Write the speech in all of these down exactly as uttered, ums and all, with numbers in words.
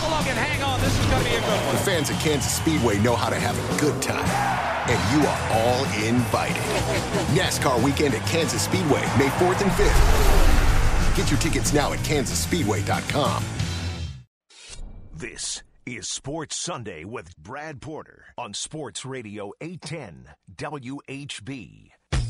along and hang on. This is going to be a good one. The fans at Kansas Speedway know how to have a good time. And you are all invited. NASCAR weekend at Kansas Speedway, May fourth and fifth. Get your tickets now at kansas speedway dot com. This is Sports Sunday with Brad Porter on Sports Radio eight ten W H B.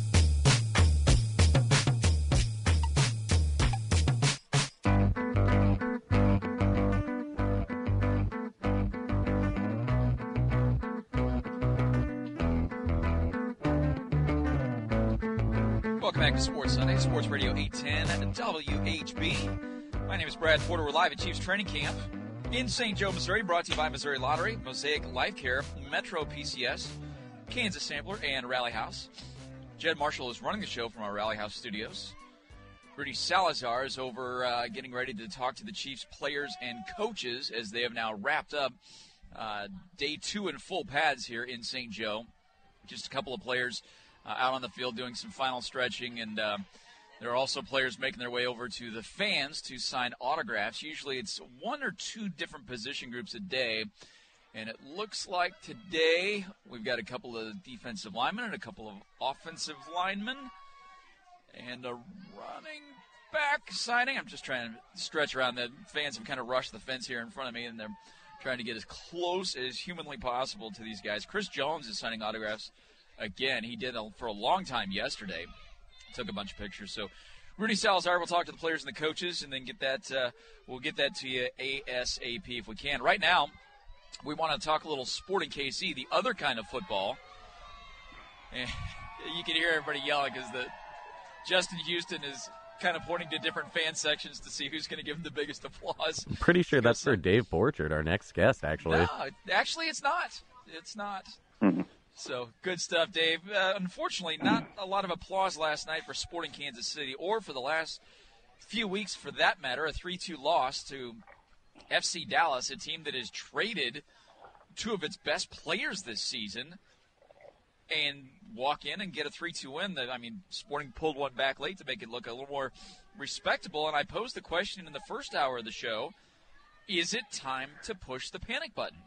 Welcome back to Sports Sunday, Sports Radio eight ten W H B. My name is Brad Porter. We're live at Chiefs Training Camp in Saint Joe, Missouri, brought to you by Missouri Lottery, Mosaic Life Care, Metro P C S, Kansas Sampler, and Rally House. Jed Marshall is running the show from our Rally House studios. Rudy Salazar is over uh, getting ready to talk to the Chiefs players and coaches as they have now wrapped up uh, day two in full pads here in Saint Joe. Just a couple of players Uh, out on the field doing some final stretching, and uh, there are also players making their way over to the fans to sign autographs. Usually it's one or two different position groups a day, and it looks like today we've got a couple of defensive linemen and a couple of offensive linemen and a running back signing. I'm just trying to stretch around. The fans have kind of rushed the fence here in front of me, and they're trying to get as close as humanly possible to these guys. Chris Jones is signing autographs. Again, he did for a long time yesterday. Took a bunch of pictures. So, Rudy Salazar will talk to the players and the coaches, and then get that. Uh, we'll get that to you ASAP if we can. Right now, we want to talk a little Sporting K C, the other kind of football. And you can hear everybody yelling because the Justin Houston is kind of pointing to different fan sections to see who's going to give him the biggest applause. I'm pretty sure that's for Dave Borchard, our next guest. Actually, no, actually, it's not. It's not. Mm-hmm. So, good stuff, Dave. Uh, unfortunately, not a lot of applause last night for Sporting Kansas City, or for the last few weeks, for that matter, a three two loss to F C Dallas, a team that has traded two of its best players this season, and walk in and get a three two win. That I mean, Sporting pulled one back late to make it look a little more respectable, and I posed the question in the first hour of the show, is it time to push the panic button?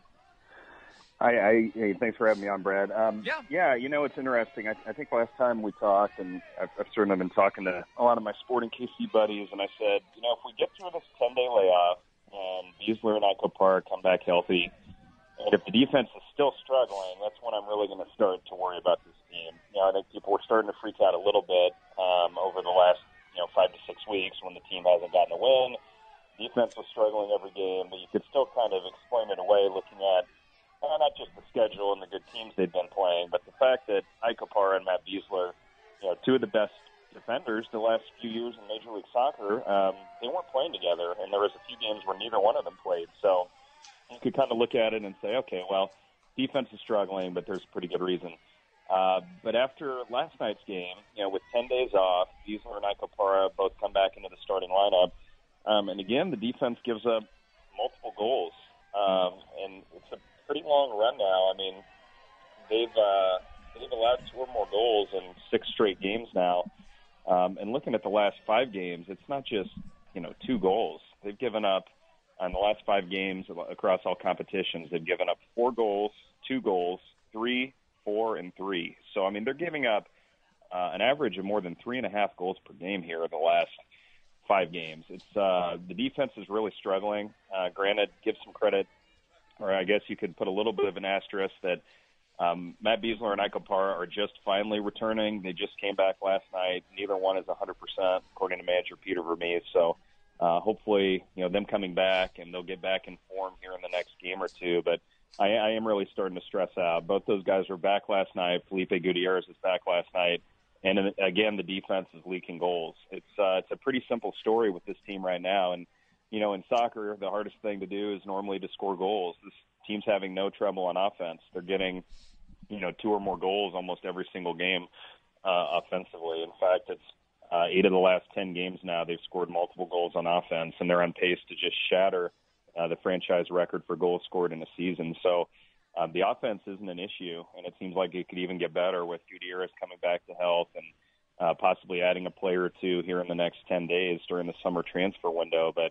Hi, I, hey, thanks for having me on, Brad. Um, yeah. Yeah, you know, it's interesting. I, I think last time we talked, and I've, I've certainly been talking to a lot of my Sporting K C buddies, and I said, you know, if we get through this ten-day layoff and Beasler and Echo Park come back healthy, and if the defense is still struggling, that's when I'm really going to start to worry about this team. You know, I think people were starting to freak out a little bit um, over the last, you know, five to six weeks when the team hasn't gotten a win. Defense was struggling every game, but you could still kind of explain it away looking at Uh, not just the schedule and the good teams they've been playing, but the fact that Ike Opara and Matt Beasler, you know, two of the best defenders the last few years in Major League Soccer, um, they weren't playing together, and there was a few games where neither one of them played. So you could kind of look at it and say, okay, well, defense is struggling, but there's a pretty good reason. Uh, but after last night's game, you know, with ten days off, Beasler and Ike Opara both come back into the starting lineup, um, and again, the defense gives up multiple goals, um, and it's a pretty long run now. I mean, they've uh, they've allowed two or more goals in six straight games now. Um, and looking at the last five games, it's not just, you know, two goals. They've given up on the last five games across all competitions. They've given up four goals, two goals, three, four, and three. So I mean, they're giving up uh, an average of more than three and a half goals per game here in the last five games. It's uh, the defense is really struggling. Uh, granted, give some credit. Or I guess you could put a little bit of an asterisk that um, Matt Beasler and Ike Opara are just finally returning. They just came back last night. Neither one is one hundred percent, according to manager Peter Vermees. So uh, hopefully, you know, them coming back, and they'll get back in form here in the next game or two. But I, I am really starting to stress out. Both those guys were back last night. Felipe Gutierrez is back last night. And, again, the defense is leaking goals. It's uh, it's a pretty simple story with this team right now. And you know, in soccer, the hardest thing to do is normally to score goals. This team's having no trouble on offense. They're getting, you know, two or more goals almost every single game uh, offensively. In fact, it's uh, eight of the last ten games now they've scored multiple goals on offense, and they're on pace to just shatter uh, the franchise record for goals scored in a season. So uh, the offense isn't an issue, and it seems like it could even get better with Gutierrez coming back to health and uh, possibly adding a player or two here in the next ten days during the summer transfer window. But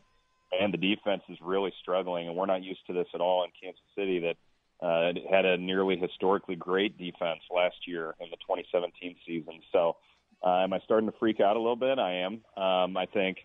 and the defense is really struggling, and we're not used to this at all in Kansas City, that uh, had a nearly historically great defense last year in the twenty seventeen season. So uh, am I starting to freak out a little bit? I am. Um, I think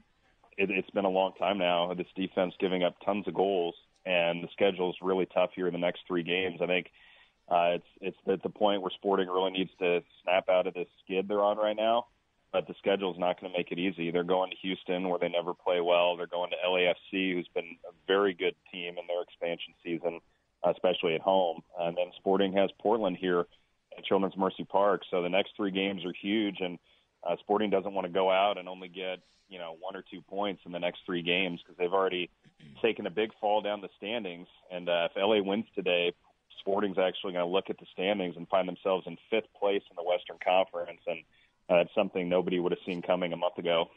it, it's been a long time now, this defense giving up tons of goals, and the schedule is really tough here in the next three games. I think uh, it's it's at the point where Sporting really needs to snap out of this skid they're on right now. But the schedule is not going to make it easy. They're going to Houston, where they never play well. They're going to L A F C, who's been a very good team in their expansion season, especially at home. And then Sporting has Portland here at Children's Mercy Park. So the next three games are huge, and uh, Sporting doesn't want to go out and only get, you know, one or two points in the next three games, because they've already taken a big fall down the standings. And uh, if L A wins today, Sporting's actually going to look at the standings and find themselves in fifth place in the Western Conference. And Uh, it's something nobody would have seen coming a month ago.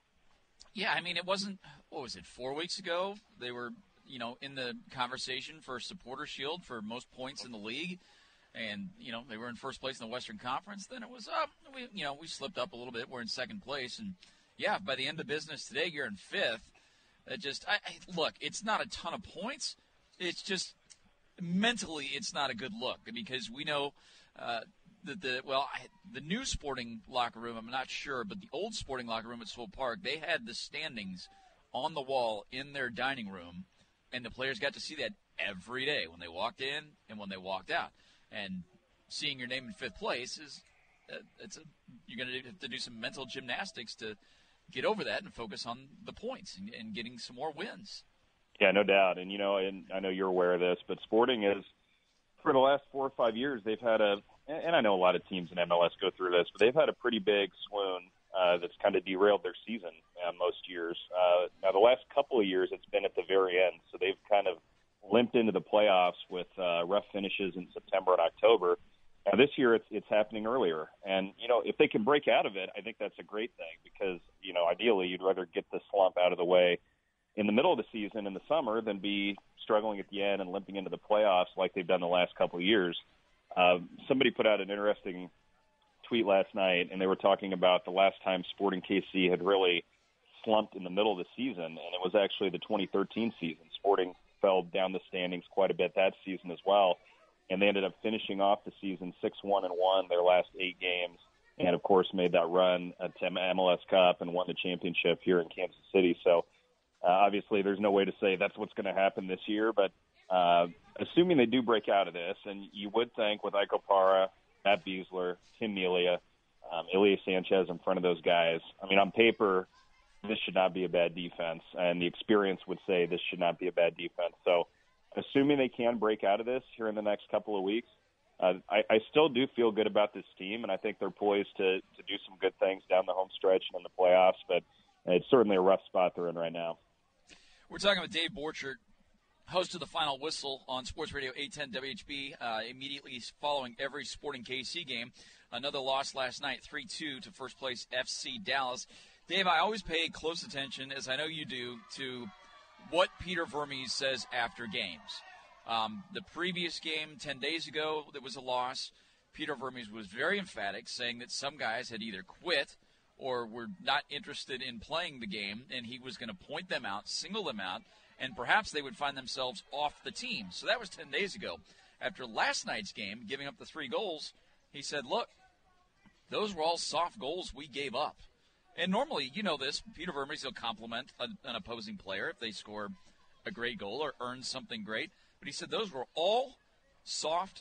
Yeah, I mean, it wasn't, what was it, four weeks ago? They were, you know, in the conversation for Supporter Shield for most points in the league. And, you know, they were in first place in the Western Conference. Then it was up. We, you know, we slipped up a little bit. We're in second place. And, yeah, by the end of business today, you're in fifth. It just, I, I, look, it's not a ton of points. It's just, mentally, it's not a good look, because we know uh, – The, the well, I, the new Sporting locker room, I'm not sure, but the old Sporting locker room at Swope Park, they had the standings on the wall in their dining room, and the players got to see that every day when they walked in and when they walked out. And seeing your name in fifth place is uh, it's a, you're going to have to do some mental gymnastics to get over that and focus on the points and, and getting some more wins. Yeah, no doubt. And you know, and I know you're aware of this, but Sporting is, for the last four or five years, they've had a, and I know a lot of teams in M L S go through this, but they've had a pretty big swoon uh, that's kind of derailed their season uh, most years. Uh, now, the last couple of years, it's been at the very end, so they've kind of limped into the playoffs with uh, rough finishes in September and October. Now, this year, it's it's happening earlier. And, you know, if they can break out of it, I think that's a great thing, because, you know, ideally, you'd rather get the slump out of the way in the middle of the season in the summer than be struggling at the end and limping into the playoffs like they've done the last couple of years. Uh, somebody put out an interesting tweet last night, and they were talking about the last time Sporting K C had really slumped in the middle of the season, and it was actually the twenty thirteen season. Sporting fell down the standings quite a bit that season as well, and they ended up finishing off the season six one and one their last eight games, and, of course, made that run to M L S Cup and won the championship here in Kansas City. So, uh, obviously, there's no way to say that's what's going to happen this year, but uh, assuming they do break out of this, and you would think with Ike Opara, Matt Besler, Tim Melia, um, Ilya Sanchez in front of those guys, I mean, on paper, this should not be a bad defense, and the experience would say this should not be a bad defense. So assuming they can break out of this here in the next couple of weeks, uh, I, I still do feel good about this team, and I think they're poised to, to do some good things down the home stretch and in the playoffs, but it's certainly a rough spot they're in right now. We're talking with Dave Borchert, host of The Final Whistle on Sports Radio eight ten W H B, uh, immediately following every Sporting K C game. Another loss last night, three two to first place F C Dallas. Dave, I always pay close attention, as I know you do, to what Peter Vermes says after games. Um, the previous game, ten days ago, there was a loss. Peter Vermes was very emphatic, saying that some guys had either quit or were not interested in playing the game, and he was going to point them out, single them out, and perhaps they would find themselves off the team. So that was ten days ago. After last night's game, giving up the three goals, he said, look, those were all soft goals we gave up. And normally, you know this, Peter Vermes will compliment a, an opposing player if they score a great goal or earn something great. But he said those were all soft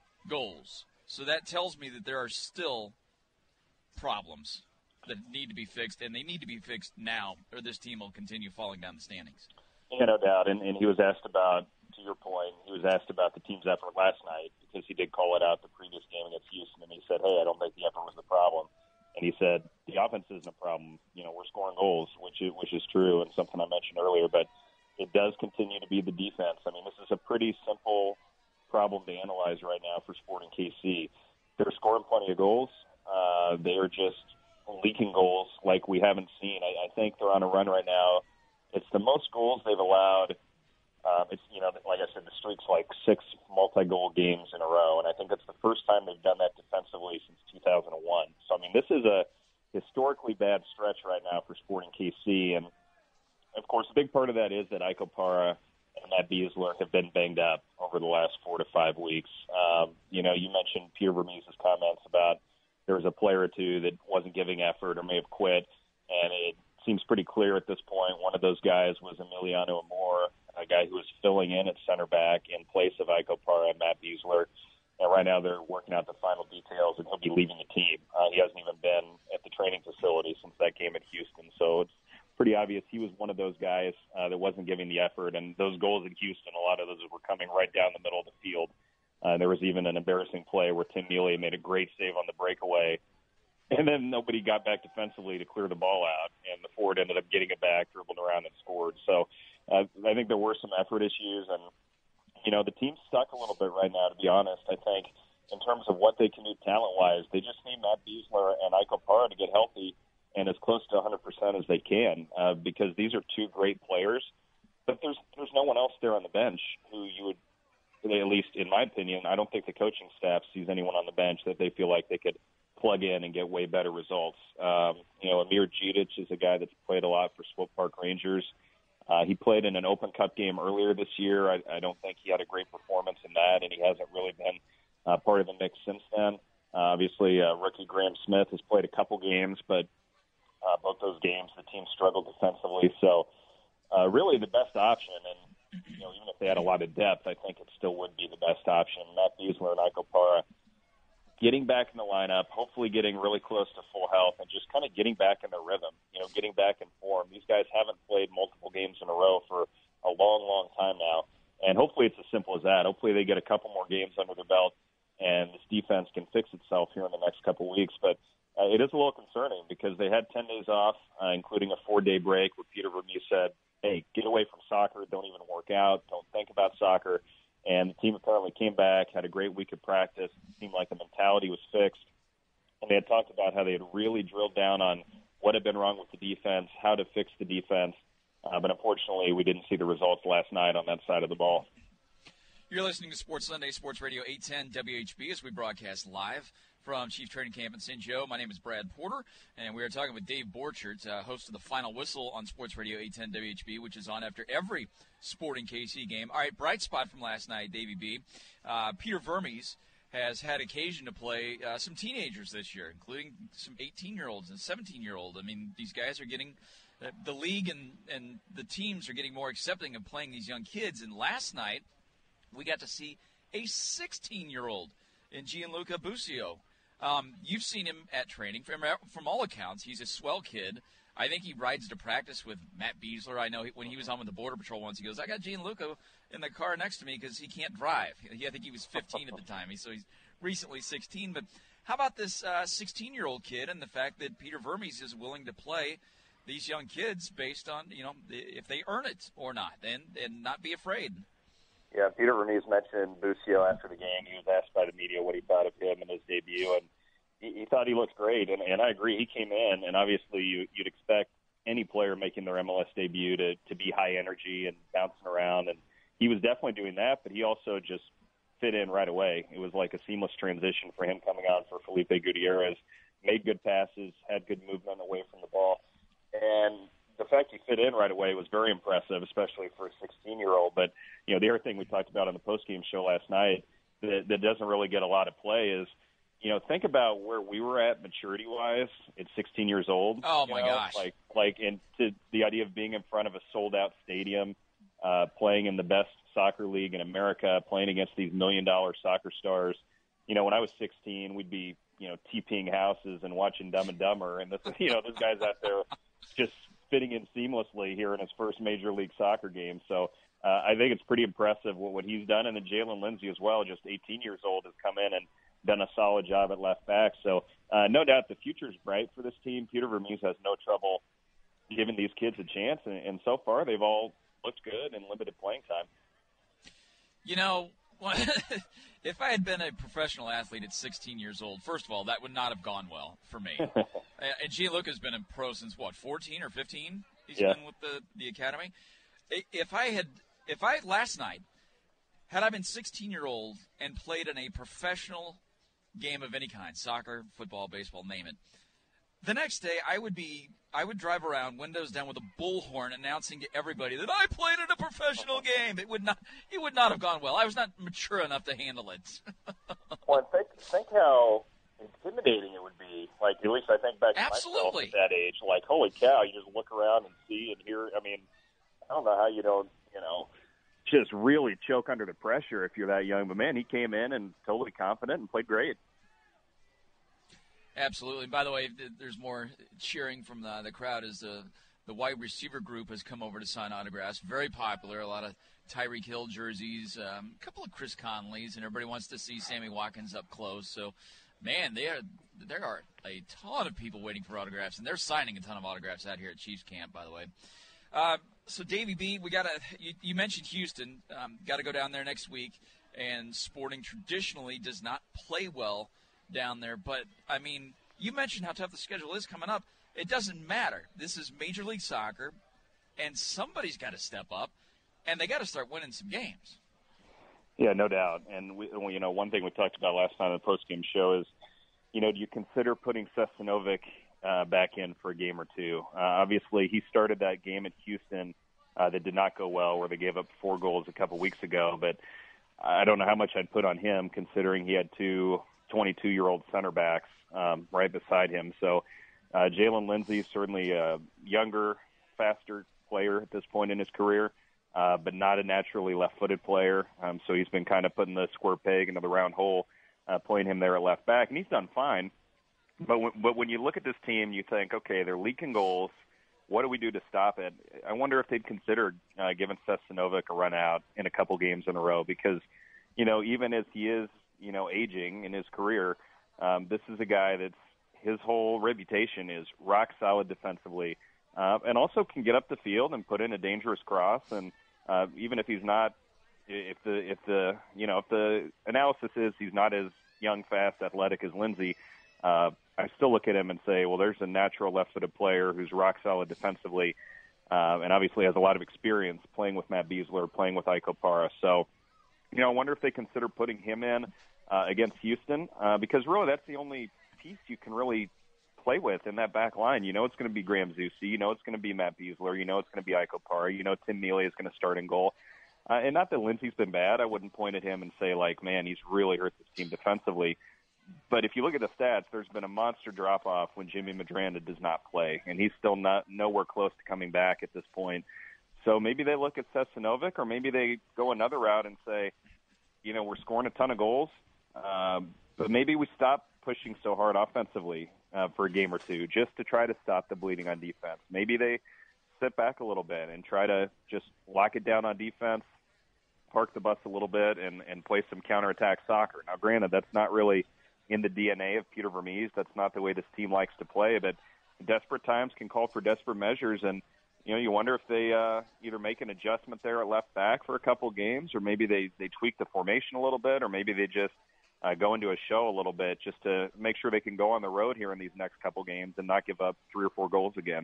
goals. So that tells me that there are still problems that need to be fixed, and they need to be fixed now, or this team will continue falling down the standings. Yeah, no doubt. And, and he was asked about, to your point, he was asked about the team's effort last night, because he did call it out the previous game against Houston, and he said, hey, I don't think the effort was the problem. And he said, the offense isn't a problem. You know, we're scoring goals, which is, which is true, and something I mentioned earlier, but it does continue to be the defense. I mean, this is a pretty simple problem to analyze right now for Sporting K C. They're scoring plenty of goals. Uh, they are just leaking goals like we haven't seen. I, I think they're on a run right now. It's the most goals they've allowed. Um, it's, you know, like I said, the streak's like six multi-goal games in a row, and I think it's the first time they've done that defensively since two thousand one. So, I mean, this is a historically bad stretch right now for Sporting K C, and, of course, a big part of that is that Ike Opara and Matt Besler have been banged up over the last four to five weeks. Um, you know, you mentioned Peter Vermees' comments about there was a player or two that wasn't giving effort or may have quit, and it seems pretty clear at this point one of those guys was Emiliano Amor, a guy who was filling in at center back in place of Ike Opara and Matt Besler. And right now they're working out the final details, and he'll be leaving the team. Uh, he hasn't even been at the training facility since that game at Houston. So it's pretty obvious he was one of those guys uh, that wasn't giving the effort. And those goals in Houston, a lot of those were coming right down the middle of the field. Uh, there was even an embarrassing play where Tim Neely made a great save on the breakaway, and then nobody got back defensively to clear the ball out, and the forward ended up getting it back, dribbled around, and scored. So uh, I think there were some effort issues, and you know, the team's stuck a little bit right now, to be honest. I think in terms of what they can do talent-wise, they just need Matt Besler and Ike Opara to get healthy and as close to one hundred percent as they can, uh, because these are two great players. But there's there's no one else there on the bench who you would, at least in my opinion, I don't think the coaching staff sees anyone on the bench that they feel like they could plug in and get way better results. Um, you know, Amir Djidic is a guy that's played a lot for Swope Park Rangers. Uh, he played in an Open Cup game earlier this year. I, I don't think he had a great performance in that, and he hasn't really been uh, part of the mix since then. Uh, obviously, uh, rookie Graham Smith has played a couple games, but uh, both those games the team struggled defensively. So uh, really the best option, and you know, even if they had a lot of depth, I think it still would be the best option. Matt Besler and Ike Opara getting back in the lineup, hopefully getting really close to full health, and just kind of getting back in their rhythm, you know, getting back in form. These guys haven't played multiple games in a row for a long, long time now, and hopefully it's as simple as that. Hopefully they get a couple more games under their belt, and this defense can fix itself here in the next couple weeks. But uh, it is a little concerning because they had ten days off, uh, including a four-day break where Peter Vermees said, hey, get away from soccer, don't even work out, don't think about soccer. And the team apparently came back, had a great week of practice. It seemed like the mentality was fixed. And they had talked about how they had really drilled down on what had been wrong with the defense, how to fix the defense. Uh, but unfortunately, we didn't see the results last night on that side of the ball. You're listening to Sports Sunday, Sports Radio eight ten W H B as we broadcast live from Chief Training Camp in Saint Joe. My name is Brad Porter, and we are talking with Dave Borchert, uh, host of The Final Whistle on Sports Radio eight ten W H B, which is on after every Sporting K C game. All right, bright spot from last night, Davey B. Uh, Peter Vermees has had occasion to play uh, some teenagers this year, including some eighteen-year-olds and seventeen-year-olds. I mean, these guys are getting uh, – the league and, and the teams are getting more accepting of playing these young kids. And last night, we got to see a sixteen-year-old in Gianluca Busio. Um, you've seen him at training. From, from all accounts, he's a swell kid. I think he rides to practice with Matt Besler. I know he, when he was on with the Border Patrol once, he goes, I got Gianluca in the car next to me because he can't drive. He, I think he was fifteen at the time, so he's recently sixteen. But how about this uh, sixteen-year-old kid and the fact that Peter Vermees is willing to play these young kids based on, you know, if they earn it or not, and, and not be afraid? Yeah, Peter Vermees mentioned Busio after the game. He was asked by the media what he thought of him in his debut, and he, he thought he looked great. And, and I agree, he came in, and obviously you, you'd expect any player making their M L S debut to, to be high energy and bouncing around, and he was definitely doing that, but he also just fit in right away. It was like a seamless transition for him coming on for Felipe Gutierrez, made good passes, had good movement away from the ball, and the fact he fit in right away was very impressive, especially for a sixteen-year-old. But, you know, the other thing we talked about on the postgame show last night that, that doesn't really get a lot of play is, you know, think about where we were at maturity-wise at sixteen years old. Oh, my you know, gosh. Like, like and to the idea of being in front of a sold-out stadium, uh, playing in the best soccer league in America, playing against these million-dollar soccer stars. You know, when I was sixteen, we'd be, you know, TPing houses and watching Dumb and Dumber. And, this, you know, this guy's out there just fitting in seamlessly here in his first Major League Soccer game. So uh, I think it's pretty impressive what, what he's done. And then Jalen Lindsey as well, just eighteen years old, has come in and done a solid job at left back. So uh, no doubt the future's bright for this team. Peter Vermees has no trouble giving these kids a chance. And, and so far they've all looked good in limited playing time. You know, if I had been a professional athlete at sixteen years old, first of all, that would not have gone well for me. And Gianluca's been a pro since, what, fourteen or fifteen? He's yeah. been with the, the academy. If I had, if I, last night, had I been sixteen-year-old and played in a professional game of any kind, soccer, football, baseball, name it, The next day, I would be I would drive around, windows down, with a bullhorn, announcing to everybody that I played in a professional game. It would not it would not have gone well. I was not mature enough to handle it. Well, think think how intimidating it would be. Like, at least I think back to Absolutely. myself at that age. Like, holy cow, you just look around and see and hear. I mean, I don't know how you don't, you know, just really choke under the pressure if you're that young. But, man, he came in and totally confident and played great. Absolutely. By the way, there's more cheering from the, the crowd as the, the wide receiver group has come over to sign autographs. Very popular. A lot of Tyreek Hill jerseys, um, a couple of Chris Conleys, and everybody wants to see Sammy Watkins up close. So, man, they are, there are a ton of people waiting for autographs, and they're signing a ton of autographs out here at Chiefs camp, by the way. Uh, so, Davey B, we got to you, you mentioned Houston. Um, got to go down there next week, and Sporting traditionally does not play well down there. But, I mean, you mentioned how tough the schedule is coming up. It doesn't matter. This is Major League Soccer, and somebody's got to step up, and they got to start winning some games. Yeah, no doubt. And, we, you know, one thing we talked about last time in the postgame show is, you know, do you consider putting Sestanovic uh, back in for a game or two? Uh, obviously, he started that game at Houston uh, that did not go well, where they gave up four goals a couple weeks ago. But I don't know how much I'd put on him, considering he had two twenty-two-year-old center backs um, right beside him. So uh, Jalen Lindsey, certainly a younger, faster player at this point in his career, uh, but not a naturally left-footed player. Um, so he's been kind of putting the square peg into the round hole, uh, playing him there at left back, and he's done fine. But, w- but when you look at this team, you think, okay, they're leaking goals. What do we do to stop it? I wonder if they'd consider uh, giving Sestanovic a run out in a couple games in a row because, you know, even as he is, you know, aging in his career, um, this is a guy that's his whole reputation is rock solid defensively, uh, and also can get up the field and put in a dangerous cross. And uh, even if he's not, if the if the you know if the analysis is he's not as young, fast, athletic as Lindsey, uh, I still look at him and say, well, there's a natural left-footed player who's rock solid defensively, uh, and obviously has a lot of experience playing with Matt Besler, playing with Ike Opara. So, you know, I wonder if they consider putting him in uh, against Houston, uh, because really that's the only piece you can really play with in that back line. You know it's going to be Graham Zusi. You know it's going to be Matt Besler. You know it's going to be Ike Opara. You know Tim Mealy is going to start in goal. Uh, and not that Lindsey's been bad. I wouldn't point at him and say, like, man, he's really hurt this team defensively. But if you look at the stats, there's been a monster drop-off when Jimmy Medranda does not play, and he's still not nowhere close to coming back at this point. So maybe they look at Sestanovic, or maybe they go another route and say, you know, we're scoring a ton of goals, um, but maybe we stop pushing so hard offensively uh, for a game or two just to try to stop the bleeding on defense. Maybe they sit back a little bit and try to just lock it down on defense, park the bus a little bit, and, and play some counterattack soccer. Now, granted, that's not really in the D N A of Peter Vermees. That's not the way this team likes to play, but desperate times can call for desperate measures, and you know, you wonder if they uh, either make an adjustment there at left back for a couple games, or maybe they, they tweak the formation a little bit, or maybe they just uh, go into a show a little bit just to make sure they can go on the road here in these next couple games and not give up three or four goals again.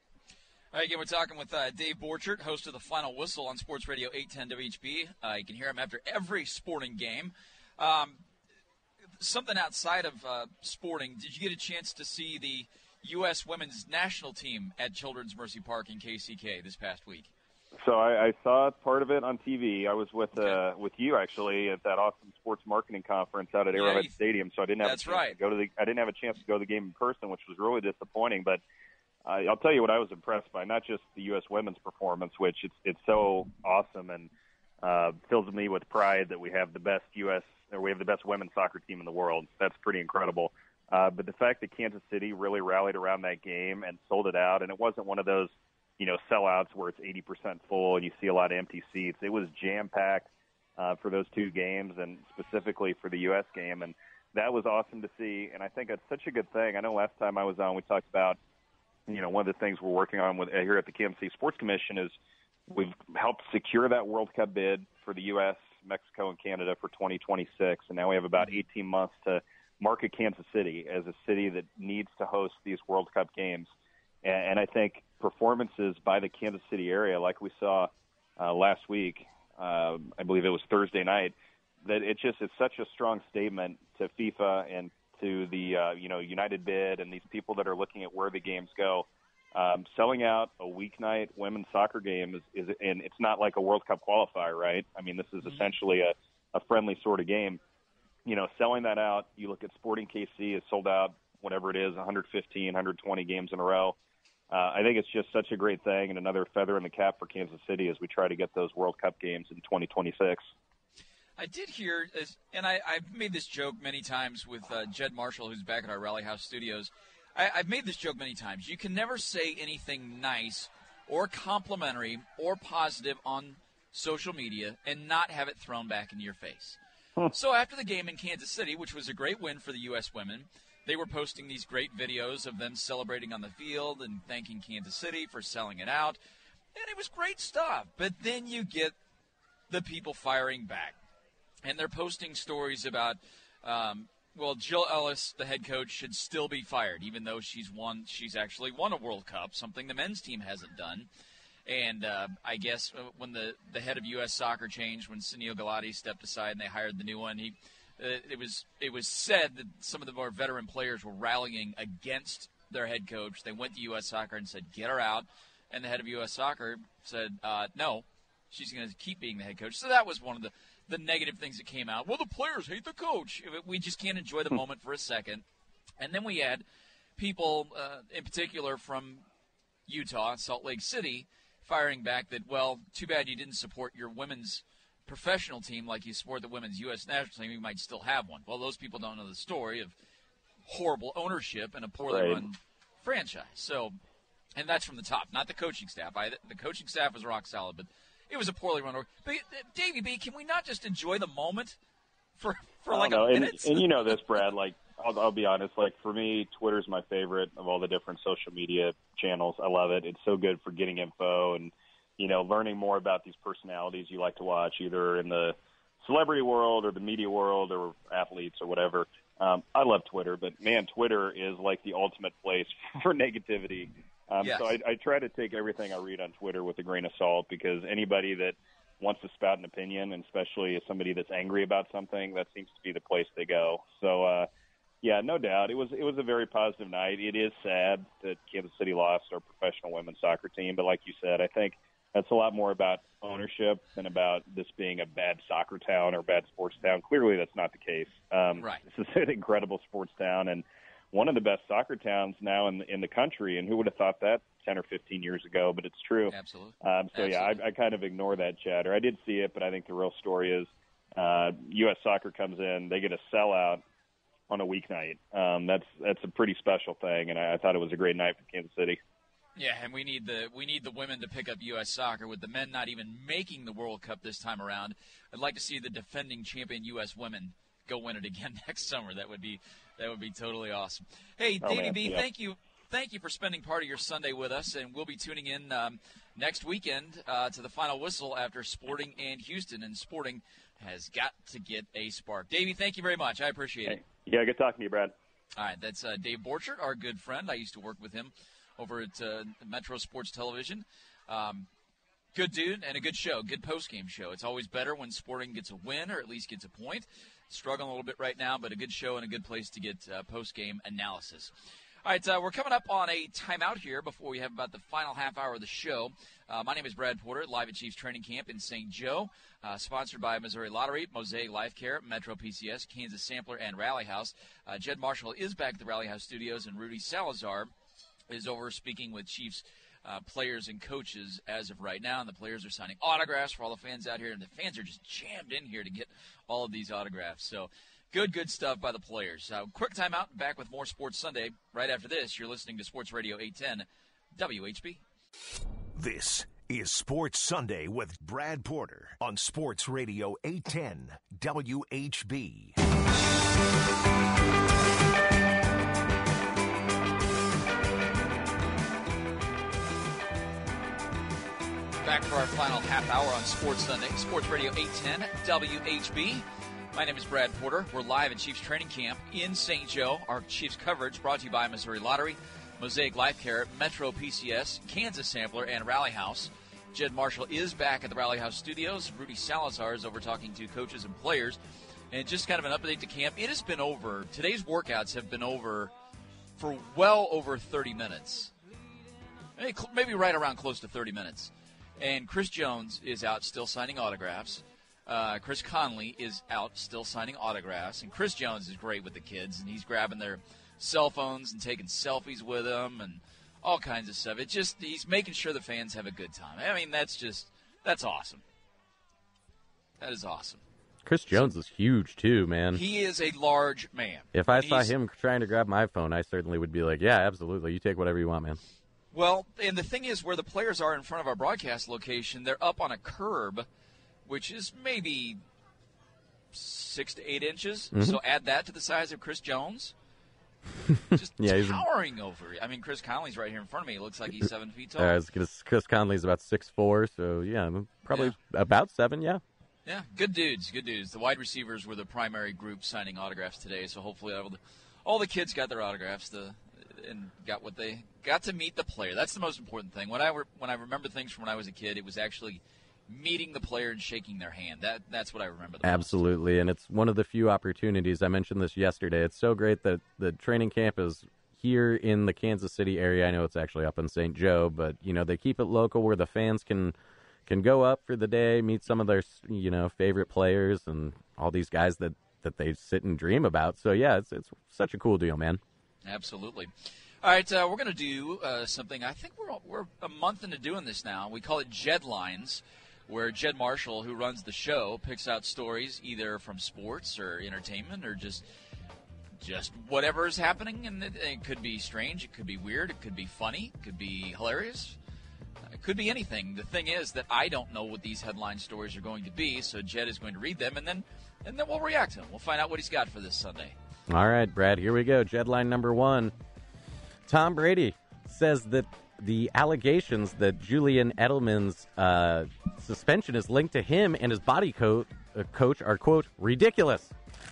All right, again, we're talking with uh, Dave Borchert, host of The Final Whistle on Sports Radio eight ten W H B. Uh, you can hear him after every Sporting game. Um, something outside of uh, Sporting, did you get a chance to see the U S women's national team at Children's Mercy Park in K C K this past week? So I, I saw part of it on T V. I was with uh, okay. with you actually at that awesome sports marketing conference out at Arrowhead yeah, you, Stadium. So I didn't have that's a chance right. to go to the. I didn't have a chance to go to the game in person, which was really disappointing. But uh, I'll tell you what I was impressed by. Not just the U S women's performance, which it's it's so awesome and uh, fills me with pride that we have the best U S or we have the best women's soccer team in the world. That's pretty incredible. Uh, but the fact that Kansas City really rallied around that game and sold it out, and it wasn't one of those, you know, sellouts where it's eighty percent full and you see a lot of empty seats. It was jam-packed uh, for those two games and specifically for the U S game, and that was awesome to see, and I think that's such a good thing. I know last time I was on, we talked about, you know, one of the things we're working on with uh, here at the Kansas City Sports Commission is we've helped secure that World Cup bid for the U S, Mexico, and Canada for twenty twenty-six, and now we have about eighteen months to market Kansas City as a city that needs to host these World Cup games. And, and I think performances by the Kansas City area, like we saw uh, last week, uh, I believe it was Thursday night, that it just is such a strong statement to FIFA and to the uh, you know United Bid and these people that are looking at where the games go. Um, selling out a weeknight women's soccer game is, is, and it's not like a World Cup qualifier, right? I mean, this is Mm-hmm. essentially a, a friendly sort of game. You know, selling that out, you look at Sporting K C is sold out, whatever it is, one hundred fifteen, one hundred twenty games in a row. Uh, I think it's just such a great thing and another feather in the cap for Kansas City as we try to get those World Cup games in twenty twenty-six. I did hear, and I, I've made this joke many times with uh, Jed Marshall, who's back at our Rally House studios. I, I've made this joke many times. You can never say anything nice or complimentary or positive on social media and not have it thrown back into your face. So after the game in Kansas City, which was a great win for the U S women, they were posting these great videos of them celebrating on the field and thanking Kansas City for selling it out. And it was great stuff. But then you get the people firing back. And they're posting stories about, um, well, Jill Ellis, the head coach, should still be fired, even though she's won. She's actually won a World Cup, something the men's team hasn't done. And uh, I guess when the, the head of U S Soccer changed, when Sunil Gulati stepped aside and they hired the new one, he uh, it was it was said that some of the more veteran players were rallying against their head coach. They went to U S Soccer and said, get her out. And the head of U S Soccer said, uh, no, she's going to keep being the head coach. So that was one of the, the negative things that came out. Well, the players hate the coach. We just can't enjoy the moment for a second. And then we had people, uh, in particular from Utah, Salt Lake City, firing back that, well, too bad you didn't support your women's professional team like you support the women's U S national team. You might still have one. Well, those people don't know the story of horrible ownership and a poorly Right. run franchise. So, and that's from the top, not the coaching staff. I, the coaching staff was rock solid, but it was a poorly run. But, Davey B, can we not just enjoy the moment for, for like know. a minute? And, and you know this, Brad, like, I'll, I'll be honest, like, for me, Twitter's my favorite of all the different social media channels. I love it. It's so good for getting info and, you know, learning more about these personalities you like to watch, either in the celebrity world or the media world or athletes or whatever. Um, I love Twitter, but, man, Twitter is like the ultimate place for negativity. Um, Yes. So I, I try to take everything I read on Twitter with a grain of salt, because anybody that wants to spout an opinion, and especially as somebody that's angry about something, that seems to be the place they go. So, uh, yeah, no doubt. It was it was a very positive night. It is sad that Kansas City lost our professional women's soccer team, but like you said, I think that's a lot more about ownership than about this being a bad soccer town or bad sports town. Clearly, that's not the case. Um, Right. This is an incredible sports town and one of the best soccer towns now in the, in the country, and who would have thought that ten or fifteen years ago, but it's true. Absolutely. Um, so, Absolutely. yeah, I, I kind of ignore that chatter. I did see it, but I think the real story is uh, U S Soccer comes in, they get a sellout on a weeknight. Um, that's that's a pretty special thing, and I, I thought it was a great night for Kansas City. Yeah, and we need the we need the women to pick up U S Soccer, with the men not even making the World Cup this time around. I'd like to see the defending champion U S women go win it again next summer. That would be that would be totally awesome. Hey, Oh, Davey man, B, yeah. thank you. Thank you for spending part of your Sunday with us, and we'll be tuning in um, next weekend uh, to the final whistle after Sporting and Houston, and Sporting has got to get a spark. Davey, thank you very much. I appreciate it. Hey, yeah, good talking to you, Brad. All right, that's uh, Dave Borchert, our good friend. I used to work with him over at uh, Metro Sports Television. Um, good dude and a good show, good post-game show. It's always better when Sporting gets a win or at least gets a point. Struggling a little bit right now, but a good show and a good place to get uh, post-game analysis. All right, uh, we're coming up on a timeout here before we have about the final half hour of the show. Uh, my name is Brad Porter, live at Chiefs Training Camp in Saint Joe, uh, sponsored by Missouri Lottery, Mosaic Life Care, Metro P C S, Kansas Sampler, and Rally House. Uh, Jed Marshall is back at the Rally House studios, and Rudy Salazar is over speaking with Chiefs uh, players and coaches as of right now, and the players are signing autographs for all the fans out here, and the fans are just jammed in here to get all of these autographs. So good, good stuff by the players. Uh, quick timeout, back with more Sports Sunday. Right after this, you're listening to Sports Radio eight ten W H B. This is Sports Sunday with Brad Porter on Sports Radio eight ten W H B. Back for our final half hour on Sports Sunday, Sports Radio eight ten W H B. My name is Brad Porter. We're live at Chiefs Training Camp in Saint Joe. Our Chiefs coverage brought to you by Missouri Lottery, Mosaic Life Care, Metro P C S, Kansas Sampler, and Rally House. Jed Marshall is back at the Rally House studios. Rudy Salazar is over talking to coaches and players. And just kind of an update to camp. It has been over. Today's workouts have been over for well over thirty minutes. Maybe, maybe right around close to thirty minutes. And Chris Jones is out still signing autographs. Uh, Chris Conley is out still signing autographs. And Chris Jones is great with the kids. And he's grabbing their cell phones and taking selfies with them and all kinds of stuff. It just, he's making sure the fans have a good time. I mean, that's just, that's awesome. That is awesome. Chris Jones is huge, too, man. He is a large man. If I And saw he's- him trying to grab my phone, I certainly would be like, yeah, absolutely. You take whatever you want, man. Well, and the thing is, where the players are in front of our broadcast location, they're up on a curb, which is maybe six to eight inches. Mm-hmm. So add that to the size of Chris Jones. Just Yeah, he's a- towering over. I mean, Chris Conley's right here in front of me. It looks like he's seven feet tall. Uh, it's gonna- Chris Conley's about six foot four, so, yeah, probably about seven, yeah. Yeah, good dudes, good dudes. The wide receivers were the primary group signing autographs today, so hopefully all the, all the kids got their autographs to, and got what they got to meet the player. That's the most important thing. When I re, when I remember things from when I was a kid, it was actually meeting the player and shaking their hand. That that's what I remember the most. Absolutely, and it's one of the few opportunities. I mentioned this yesterday. It's so great that the training camp is here in the Kansas City area. I know it's actually up in Saint Joe, but you know they keep it local where the fans can can go up for the day, meet some of their you know favorite players and all these guys that, that they sit and dream about. So yeah, it's it's such a cool deal, man. Absolutely. All right, uh, we're going to do uh, something. I think we're we're a month into doing this now. We call it Jed Lines, where Jed Marshall, who runs the show, picks out stories either from sports or entertainment or just just whatever is happening. And it, it could be strange, it could be weird, it could be funny, it could be hilarious. It could be anything. The thing is that I don't know what these headline stories are going to be, so Jed is going to read them, and then and then we'll react to them. We'll find out what he's got for this Sunday. All right, Brad, here we go. Jedline number one. Tom Brady says that the allegations that Julian Edelman's uh, suspension is linked to him and his body co- uh, coach are, quote, ridiculous.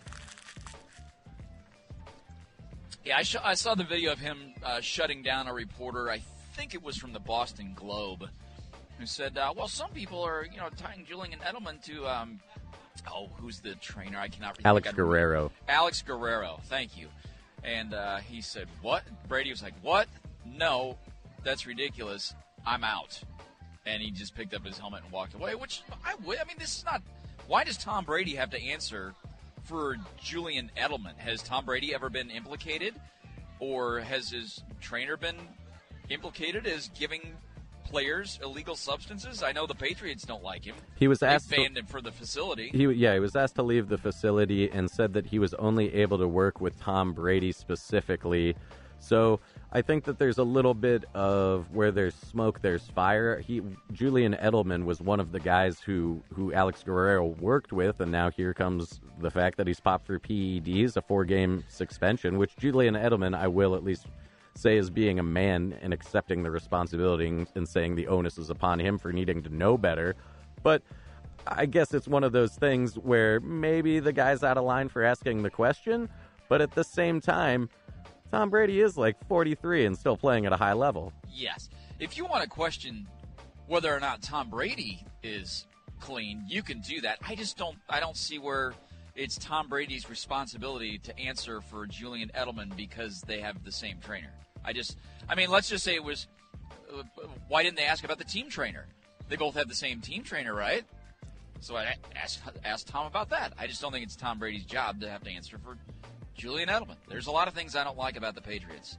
Yeah, I, sh- I saw the video of him uh, shutting down a reporter. I think it was from the Boston Globe, who said, uh, well, some people are, you know, tying Julian Edelman to, um, oh, who's the trainer? I cannot remember. Alex Guerrero. Alex Guerrero, thank you. And uh, he said, what? Brady was like, what? No, that's ridiculous. I'm out. And he just picked up his helmet and walked away, which I would. I mean, this is not. Why does Tom Brady have to answer for Julian Edelman? Has Tom Brady ever been implicated? Or has his trainer been implicated as giving players illegal substances? I know the Patriots don't like him. He was asked they banned to, him for the facility. He, yeah, he was asked to leave the facility and said that he was only able to work with Tom Brady specifically. So I think that there's a little bit of where there's smoke, there's fire. He Julian Edelman was one of the guys who, who Alex Guerrero worked with, and now here comes the fact that he's popped for P E Ds, a four-game suspension, which Julian Edelman, I will at least say, is being a man and accepting the responsibility and saying the onus is upon him for needing to know better. But I guess it's one of those things where maybe the guy's out of line for asking the question, but at the same time, Tom Brady is like forty-three and still playing at a high level. Yes. If you want to question whether or not Tom Brady is clean, you can do that. I just don't I don't see where it's Tom Brady's responsibility to answer for Julian Edelman because they have the same trainer. I just I mean, let's just say it was uh, why didn't they ask about the team trainer? They both have the same team trainer, right? So I asked asked Tom about that. I just don't think it's Tom Brady's job to have to answer for Julian Edelman. There's a lot of things I don't like about the Patriots,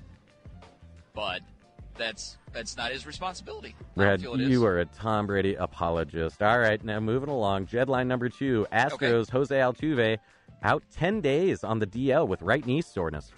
but that's that's not his responsibility. Brad, you is. are a Tom Brady apologist. All right, now moving along. Jedline number two, Astros, okay. Jose Altuve, out ten days on the D L with right knee soreness.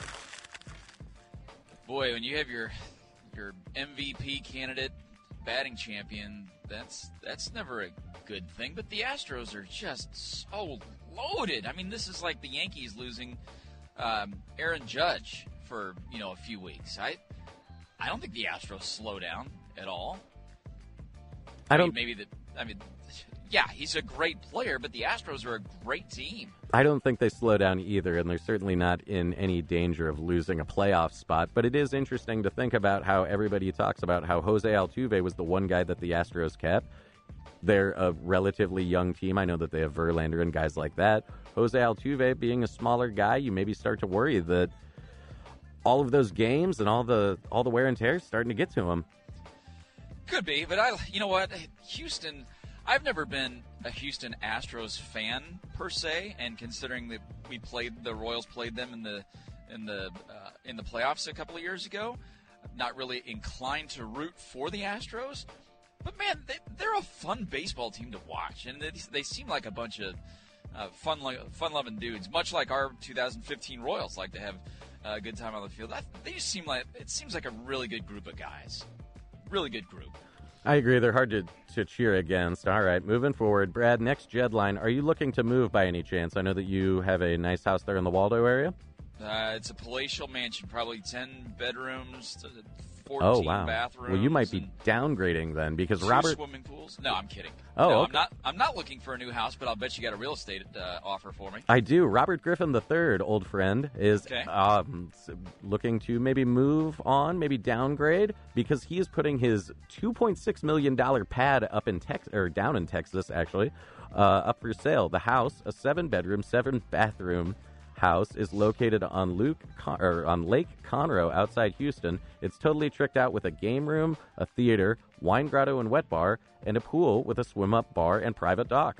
Boy, when you have your your M V P candidate, batting champion, that's that's never a good thing. But the Astros are just so loaded. I mean, this is like the Yankees losing um, Aaron Judge for, you know, a few weeks. I I don't think the Astros slow down at all. I, I don't. Mean, maybe the. I mean, yeah, he's a great player, but the Astros are a great team. I don't think they slow down either, and they're certainly not in any danger of losing a playoff spot. But it is interesting to think about how everybody talks about how Jose Altuve was the one guy that the Astros kept. they're a relatively young team. I know that they have Verlander and guys like that. Jose Altuve being a smaller guy, you maybe start to worry that all of those games and all the all the wear and tear is starting to get to him. Could be, but I, you know what, Houston. I've never been a Houston Astros fan per se, and considering that we played the Royals played them in the in the uh, in the playoffs a couple of years ago, I'm not really inclined to root for the Astros. But man, they, they're a fun baseball team to watch, and they, they seem like a bunch of uh, fun fun-loving dudes, much like our two thousand fifteen Royals like to have a good time on the field. I, they just seem like it seems like a really good group of guys. Really good group. I agree. They're hard to, to cheer against. All right, moving forward. Brad, next Jedline, are you looking to move by any chance? I know that you have a nice house there in the Waldo area. Uh, it's a palatial mansion, probably ten bedrooms, fourteen oh, wow. bathrooms. Well, you might be downgrading then, because two Robert... swimming pools. No, I'm kidding. Oh, no, okay. I'm not. I'm not looking for a new house, but I'll bet you got a real estate uh, offer for me. I do. Robert Griffin the third, old friend, is okay. um, looking to maybe move on, maybe downgrade, because he is putting his two point six million dollars pad up in Tex or down in Texas, actually, uh, up for sale. The house, a seven-bedroom, seven-bathroom house, is located on Luke Con- or on Lake Conroe outside Houston. It's totally tricked out with a game room, a theater, wine grotto and wet bar, and a pool with a swim-up bar and private dock.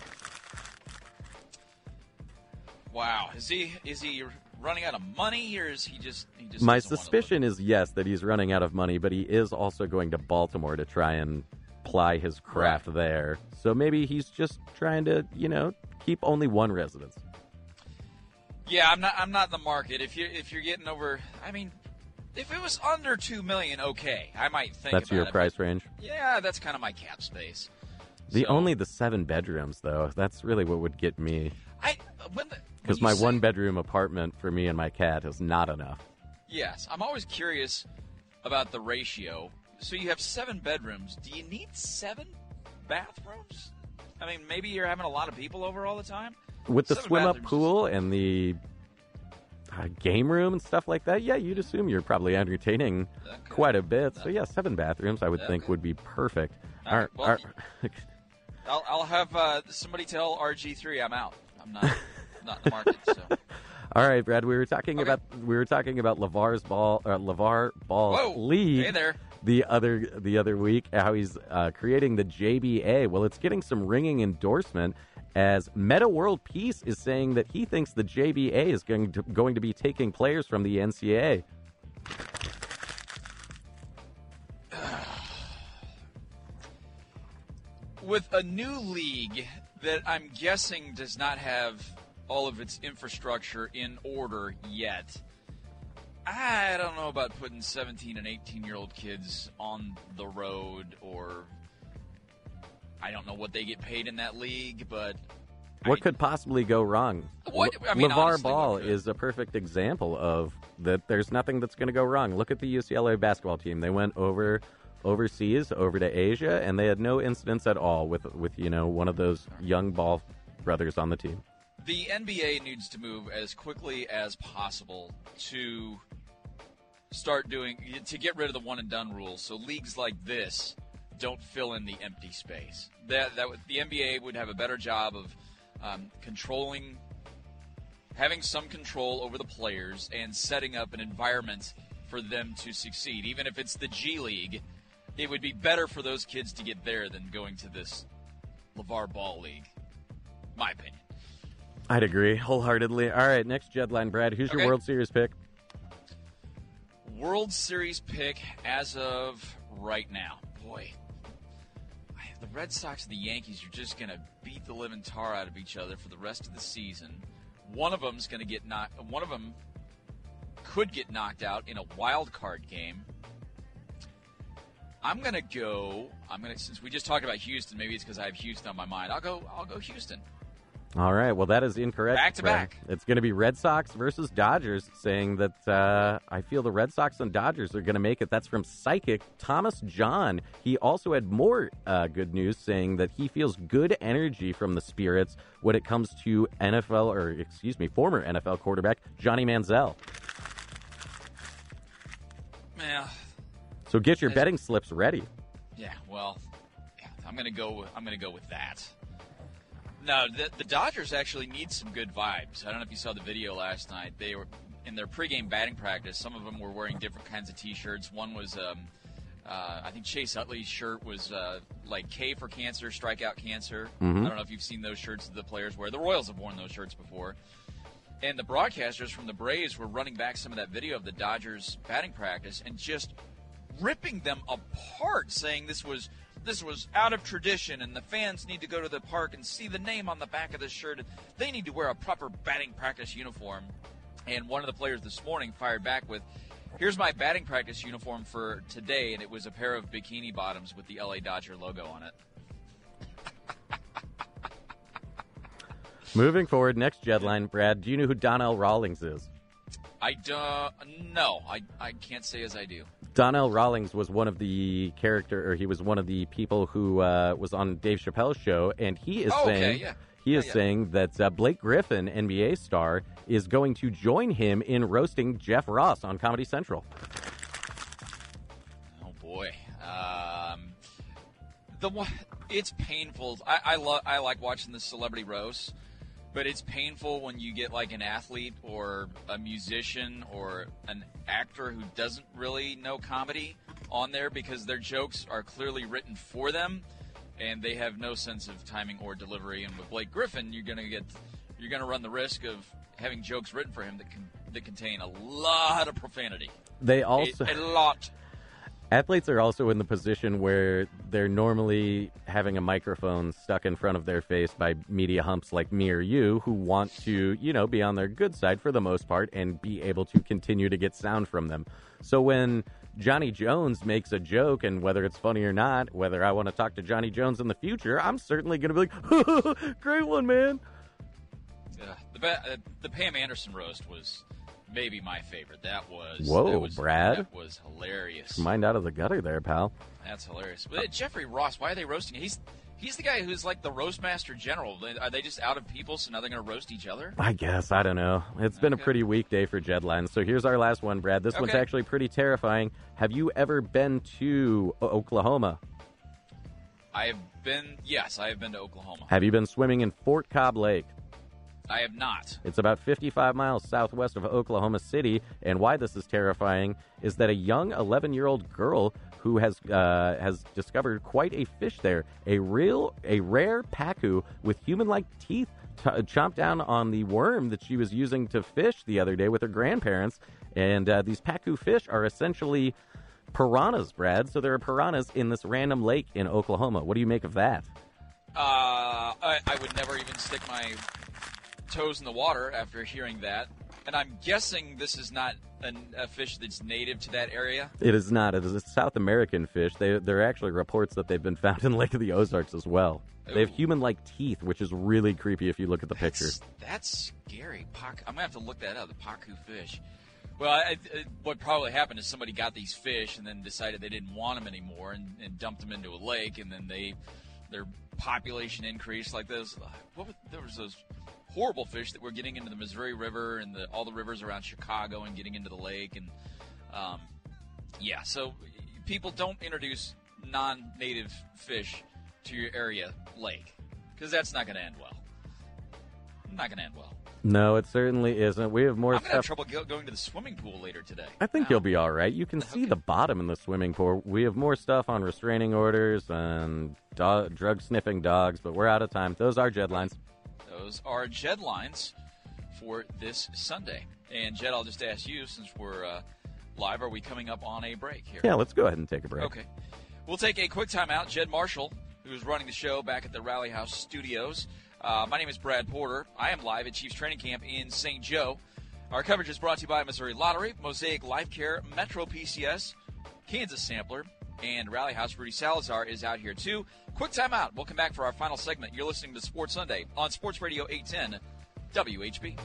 Wow, is he is he running out of money, or is he just? He just My doesn't suspicion is yes that he's running out of money, but he is also going to Baltimore to try and ply his craft right. there. So maybe he's just trying to, you know, keep only one residence. Yeah, I'm not. I'm not in the market. If you if you're getting over, I mean, if it was under two million, okay, I might think. That's about your it, price range. Yeah, that's kind of my cap space. The so, only the seven bedrooms though. That's really what would get me. I when because my say, one bedroom apartment for me and my cat is not enough. Yes, I'm always curious about the ratio. So you have seven bedrooms. Do you need seven bathrooms? I mean, maybe you're having a lot of people over all the time. With the Seven swim-up pool and the uh, game room and stuff like that, yeah, you'd assume you're probably entertaining okay. quite a bit. So, yeah, seven bathrooms I would okay. think would be perfect. All right, well, our, I'll, I'll have uh, somebody tell R G three I'm out. I'm not not in the market. So. All right, Brad, we were talking okay. about we were talking about LeVar's ball, uh, LeVar Ball Whoa. League. Hey there. The other the other week, how he's uh, creating the J B A. Well, it's getting some ringing endorsement, as Meta World Peace is saying that he thinks the J B A is going to, going to be taking players from the N C double A. With a new league that I'm guessing does not have all of its infrastructure in order yet, I don't know about putting seventeen and eighteen-year-old kids on the road, or I don't know what they get paid in that league, but... What I, could possibly go wrong? What, I mean, LeVar honestly, Ball is a perfect example of that there's nothing that's going to go wrong. Look at the U C L A basketball team. They went over overseas, over to Asia, and they had no incidents at all with, with you know, one of those young Ball brothers on the team. The N B A needs to move as quickly as possible to start doing, to get rid of the one and done rules, so leagues like this don't fill in the empty space. That that would, the N B A would have a better job of um, controlling, having some control over the players and setting up an environment for them to succeed. Even if it's the G League, it would be better for those kids to get there than going to this LeVar Ball League. My opinion. I'd agree wholeheartedly. All right, next Jedline, Brad. Who's okay. your World Series pick? World Series pick as of right now. Boy, the Red Sox and the Yankees are just going to beat the living tar out of each other for the rest of the season. One of them's going to get knocked. One of them could get knocked out in a wild card game. I'm going to go. I'm going to since we just talked about Houston, maybe it's because I have Houston on my mind. I'll go. I'll go Houston. All right. Well, that is incorrect. Back to Brad. back. It's going to be Red Sox versus Dodgers, saying that uh, I feel the Red Sox and Dodgers are going to make it. That's from Psychic Thomas John. He also had more uh, good news, saying that he feels good energy from the Spirits when it comes to N F L, or excuse me, former N F L quarterback Johnny Manziel. Yeah. So get your betting slips ready. Yeah. Well. Yeah, I'm going to go. I'm going to go with that. No, the, the Dodgers actually need some good vibes. I don't know if you saw the video last night. They were in their pregame batting practice. Some of them were wearing different kinds of T-shirts. One was, um, uh, I think Chase Utley's shirt was uh, like K for cancer, strikeout cancer. Mm-hmm. I don't know if you've seen those shirts that the players wear. The Royals have worn those shirts before. And the broadcasters from the Braves were running back some of that video of the Dodgers batting practice and just ripping them apart, saying this was this was out of tradition and the fans need to go to the park and see the name on the back of the shirt. They need to wear a proper batting practice uniform. And one of the players this morning fired back with, here's my batting practice uniform for today, and it was a pair of bikini bottoms with the L A Dodger logo on it. Moving forward, next Jedline, Brad, do you know who Donnell Rawlings is? I don't, no, I, I can't say as I do. Donnell Rawlings was one of the character, or he was one of the people who uh, was on Dave Chappelle's show, and he is oh, saying okay, yeah. he yeah, is yeah. saying that uh, Blake Griffin, N B A star, is going to join him in roasting Jeff Ross on Comedy Central. Oh boy, um, the one, it's painful. I I, lo- I like watching the celebrity roasts. But it's painful when you get like an athlete or a musician or an actor who doesn't really know comedy on there because their jokes are clearly written for them and they have no sense of timing or delivery. And with Blake Griffin, you're gonna get you're gonna run the risk of having jokes written for him that can that contain a lot of profanity. They also a, a lot. Athletes are also in the position where they're normally having a microphone stuck in front of their face by media humps like me or you who want to, you know, be on their good side for the most part and be able to continue to get sound from them. So when Johnny Jones makes a joke, and whether it's funny or not, whether I want to talk to Johnny Jones in the future, I'm certainly going to be like, great one, man. Uh, the, uh, the Pam Anderson roast was maybe my favorite. That was Whoa, that was, Brad. That was hilarious. Mind out of the gutter there, pal. That's hilarious. But uh, Jeffrey Ross, why are they roasting him? He's he's the guy who's like the roastmaster general. Are they just out of people, so now they're going to roast each other? I guess. I don't know. It's been Okay. a pretty weak day for Jedlines. So here's our last one, Brad. This one's Okay. actually pretty terrifying. Have you ever been to O- Oklahoma? I have been, yes, I have been to Oklahoma. Have you been swimming in Fort Cobb Lake? I have not. It's about fifty-five miles southwest of Oklahoma City, and why this is terrifying is that a young eleven-year-old girl who has uh, has discovered quite a fish there, a real, a rare pacu with human-like teeth, t- chomped down on the worm that she was using to fish the other day with her grandparents, and uh, these pacu fish are essentially piranhas, Brad. So there are piranhas in this random lake in Oklahoma. What do you make of that? Uh, I, I would never even stick my toes in the water after hearing that. And I'm guessing this is not an, a fish that's native to that area. It is not. It is a South American fish. They, there are actually reports that they've been found in Lake of the Ozarks as well. They have Ooh. human-like teeth, which is really creepy if you look at the pictures. That's, that's scary. Pac, I'm going to have to look that up, the pacu fish. Well, I, I, what probably happened is somebody got these fish and then decided they didn't want them anymore and, and dumped them into a lake, and then they their population increased like this. What was, there was those horrible fish that were getting into the Missouri River and the, all the rivers around Chicago and getting into the lake. And, um, yeah, so people don't introduce non-native fish to your area lake because that's not going to end well. Not going to end well. No, it certainly isn't. We have more I'm going to have stuff. trouble go, going to the swimming pool later today. I think Wow. you'll be all right. You can see Okay. the bottom in the swimming pool. We have more stuff on restraining orders and do- drug-sniffing dogs, but we're out of time. Those are Jedlines. Those are Jed lines for this Sunday. And Jed, I'll just ask you, since we're uh, live, are we coming up on a break here? Yeah, let's go ahead and take a break. Okay. We'll take a quick time out. Jed Marshall, who's running the show back at the Rally House Studios. Uh, my name is Brad Porter. I am live at Chiefs Training Camp in Saint Joe. Our coverage is brought to you by Missouri Lottery, Mosaic Life Care, Metro P C S, Kansas Sampler, and Rally House. Rudy Salazar is out here too. Quick time out. We'll come back for our final segment. You're listening to Sports Sunday on Sports Radio eight ten W H B.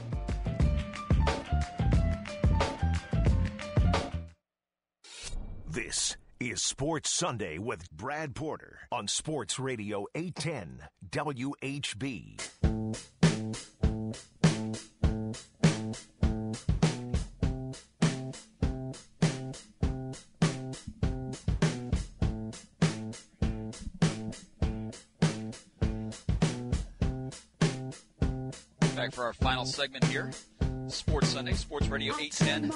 This is Sports Sunday with Brad Porter on Sports Radio eight ten W H B. Back for our final segment here. Sports Sunday, Sports Radio eight ten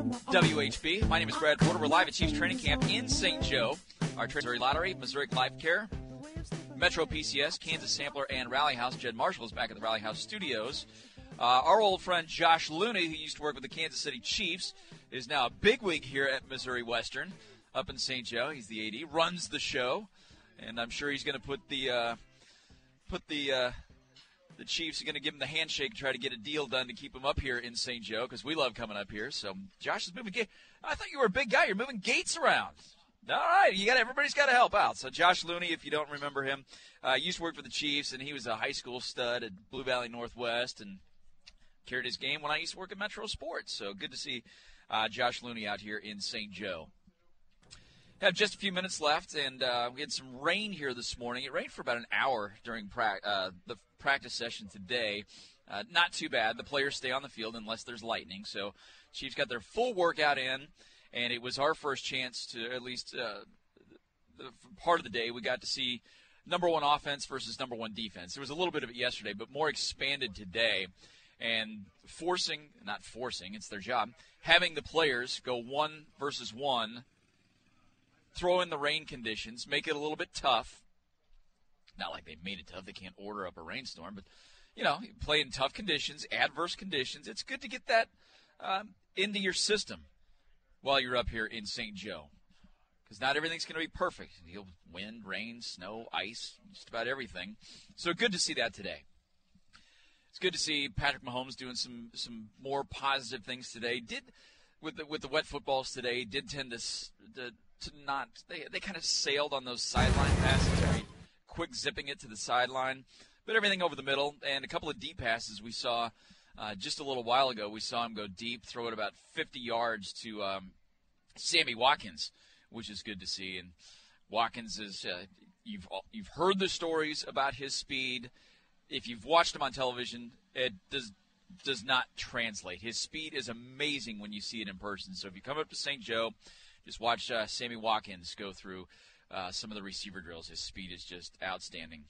W H B. My name is Brad Porter. We're live at Chiefs Training Camp in Saint Joe. Our Missouri Lottery, Missouri Life Care, Metro P C S, Kansas Sampler, and Rally House. Jed Marshall is back at the Rally House studios. Uh, our old friend Josh Looney, who used to work with the Kansas City Chiefs, is now a bigwig here at Missouri Western up in Saint Joe. He's the A D, runs the show, and I'm sure he's going to put the uh, put the uh, the Chiefs are going to give him the handshake and try to get a deal done to keep him up here in Saint Joe because we love coming up here. So Josh is moving gates. I thought you were a big guy. You're moving gates around. All right, you got everybody's got to help out. So Josh Looney, if you don't remember him, uh, used to work for the Chiefs, and he was a high school stud at Blue Valley Northwest and carried his game when I used to work at Metro Sports. So good to see uh, Josh Looney out here in Saint Joe. Have just a few minutes left, and uh, we had some rain here this morning. It rained for about an hour during pra- uh, the practice session today. Uh, not too bad. The players stay on the field unless there's lightning. So Chiefs got their full workout in, and it was our first chance to at least uh, the part of the day we got to see number one offense versus number one defense. There was a little bit of it yesterday, but more expanded today. And forcing, not forcing, it's their job, having the players go one versus one, throw in the rain conditions, make it a little bit tough. Not like they made it tough. They can't order up a rainstorm. But, you know, you play in tough conditions, adverse conditions. It's good to get that um, into your system while you're up here in Saint Joe. Because not everything's going to be perfect. You'll wind, rain, snow, ice, just about everything. So good to see that today. It's good to see Patrick Mahomes doing some, some more positive things today. Did with the with the wet footballs today, did tend to to, to not they they kind of sailed on those sideline passes, very quick zipping it to the sideline, but everything over the middle and a couple of deep passes we saw uh, just a little while ago. We saw him go deep, throw it about fifty yards to um, Sammy Watkins, which is good to see. And Watkins is uh, you've you've heard the stories about his speed. If you've watched him on television, it does does not translate. His speed is amazing when you see it in person. So if you come up to Saint Joe, just watch uh, Sammy Watkins go through uh, some of the receiver drills. His speed is just outstanding.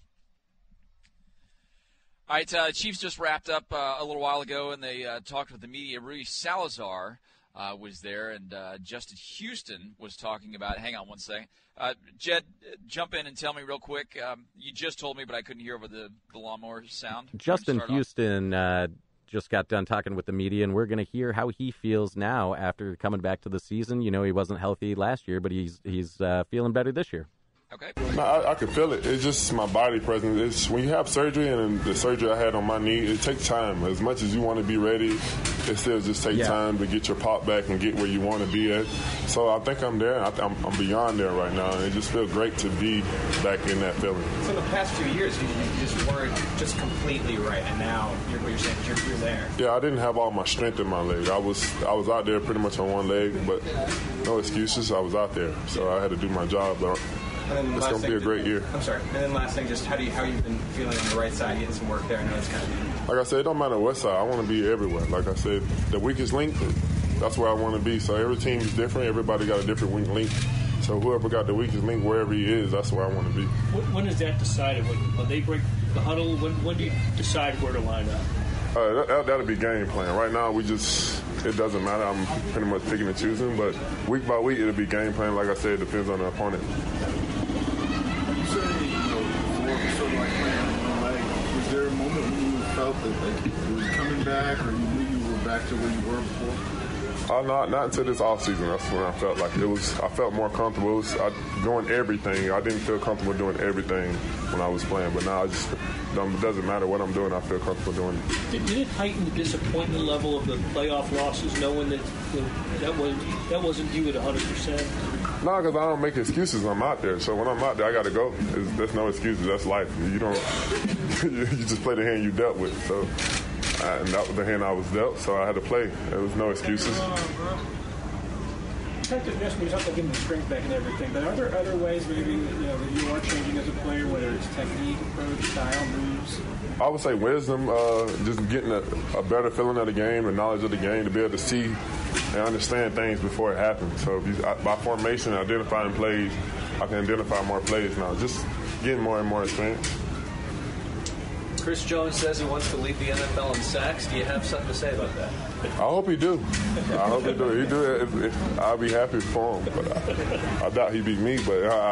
All right, uh, Chiefs just wrapped up uh, a little while ago, and they uh, talked with the media. Rui Salazar uh, was there, and uh, Justin Houston was talking about – hang on one second. Uh, Jed, jump in and tell me real quick. Um, you just told me, but I couldn't hear over the, the lawnmower sound. Justin Houston uh, just got done talking with the media, and we're going to hear how he feels now after coming back to the season. You know, he wasn't healthy last year, but he's he's uh, feeling better this year. Okay. No, I, I can feel it. It's just my body presence. It's when you have surgery, and the surgery I had on my knee, it takes time. As much as you want to be ready, it still just takes yeah. time to get your pop back and get where you want to be at. So I think I'm there. I th- I'm, I'm beyond there right now, and it just feels great to be back in that feeling. So the past few years, you, you just weren't just completely right, and now you're, what you're saying, you're, you're there. Yeah, I didn't have all my strength in my leg. I was I was out there pretty much on one leg, but no excuses. I was out there, so I had to do my job. But it's going to be a great year. I'm sorry. And then last thing, just how do you how you've been feeling on the right side, getting some work there? I know it's kind of. Like I said, it don't matter what side. I want to be everywhere. Like I said, the weakest link, that's where I want to be. So every team is different. Everybody got a different weak link. So whoever got the weakest link, wherever he is, that's where I want to be. When is that decided? When, when they break the huddle, when, when do you decide where to line up? Uh, that, that, that'll be game plan. Right now, we just, it doesn't matter. I'm pretty much picking and choosing. But week by week, it'll be game plan. Like I said, it depends on the opponent. Was there a moment when you felt that like, it was coming back, or you knew you were back to where you were before? Uh, not not until this off season. That's when I felt like it was. I felt more comfortable. It was, I, doing everything. I didn't feel comfortable doing everything when I was playing, but now I just it doesn't matter what I'm doing. I feel comfortable doing it. Did, did it heighten the disappointment level of the playoff losses, knowing that you know, that was that wasn't you at one hundred percent? No, because I don't make excuses. I'm out there. So when I'm out there, I got to go. It's, there's no excuses. That's life. You don't. You just play the hand you dealt with. So, uh, and that was the hand I was dealt. So I had to play. There was no excuses. You talked about getting the strength back and everything, but are there other ways maybe you know that you are changing as a player, whether it's technique, approach, style, moves? I would say wisdom, uh, just getting a, a better feeling of the game, the knowledge of the game, to be able to see and understand things before it happens. So if you, by formation, identifying plays, I can identify more plays now. Just getting more and more experience. Chris Jones says he wants to lead the N F L in sacks. Do you have something to say about that? I hope he do. I hope he do. He do it. If, if, I'll be happy for him. But I, I doubt he beat me. But uh,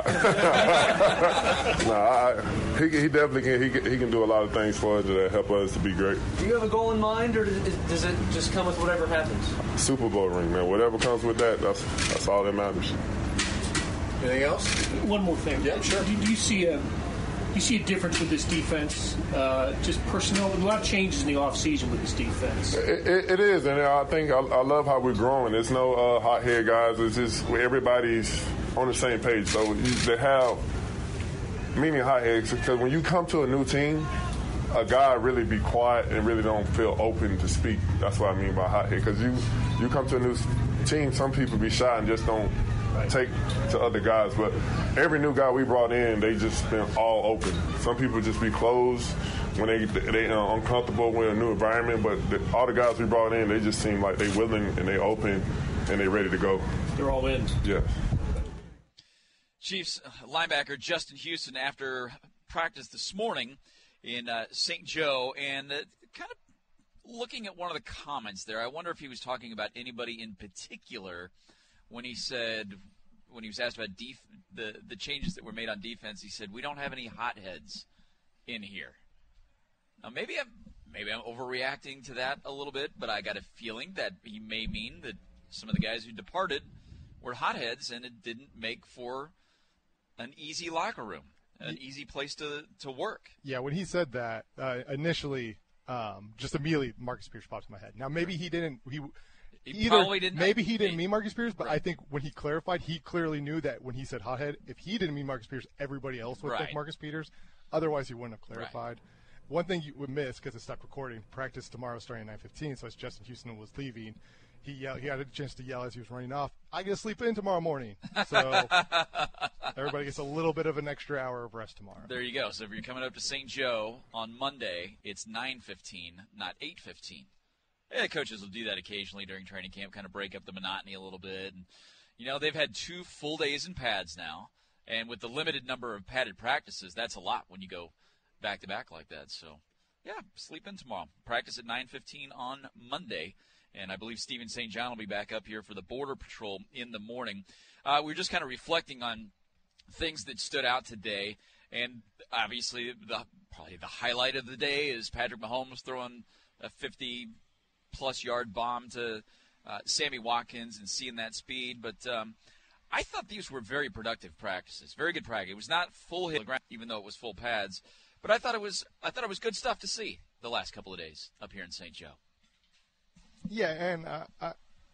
nah, I, he, he definitely can. He, he can do a lot of things for us that help us to be great. Do you have a goal in mind, or does it just come with whatever happens? Super Bowl ring, man. Whatever comes with that, that's that's all that matters. Anything else? One more thing. Yeah, sure. Do, do you see a do you see a difference with this defense? Uh, just personnel, a lot of changes in the offseason with this defense. It, it, it is, and I think I, I love how we're growing. There's no uh, hothead guys. It's just everybody's on the same page. So you, they have meaning hotheads because when you come to a new team, a guy really be quiet and really don't feel open to speak. That's what I mean by hothead. Because you you come to a new team, some people be shy and just don't take to other guys, but every new guy we brought in, they just been all open. Some people just be closed when they they uh, uncomfortable with a new environment, but the, all the guys we brought in, they just seem like they willing and they open and they ready to go. They're all in. Yeah. Chiefs linebacker Justin Houston after practice this morning in uh, Saint Joe, and uh, kind of looking at one of the comments there, I wonder if he was talking about anybody in particular. When he said, when he was asked about def- the the changes that were made on defense, he said, "We don't have any hotheads in here." Now, maybe I'm maybe I'm overreacting to that a little bit, but I got a feeling that he may mean that some of the guys who departed were hotheads, and it didn't make for an easy locker room, an easy place to to work. Yeah, when he said that uh, initially, um, just immediately Marcus Pierce popped in my head. Now, maybe he didn't. He. He Either, probably didn't. Maybe he didn't mean Marcus Pierce, but right. I think when he clarified, he clearly knew that when he said hothead, if he didn't mean Marcus Pierce, everybody else would right. think Marcus Peters. Otherwise, he wouldn't have clarified. Right. One thing you would miss, because it stopped recording, practice tomorrow starting at nine fifteen, so as Justin Houston was leaving, he yelled, he had a chance to yell as he was running off, "I get to sleep in tomorrow morning." So everybody gets a little bit of an extra hour of rest tomorrow. There you go. So if you're coming up to Saint Joe on Monday, it's nine fifteen, not eight fifteen. Yeah, coaches will do that occasionally during training camp, kind of break up the monotony a little bit. And, you know, they've had two full days in pads now, and with the limited number of padded practices, that's a lot when you go back-to-back like that. So, yeah, sleep in tomorrow. Practice at nine fifteen on Monday, and I believe Steven Saint John will be back up here for the Border Patrol in the morning. Uh, we were just kind of reflecting on things that stood out today, and obviously the probably the highlight of the day is Patrick Mahomes throwing a fifty plus yard bomb to uh, Sammy Watkins and seeing that speed. But um, I thought these were very productive practices, very good practice. It was not full hit, even though it was full pads. But I thought it was I thought it was good stuff to see the last couple of days up here in Saint Joe. Yeah, and uh, I,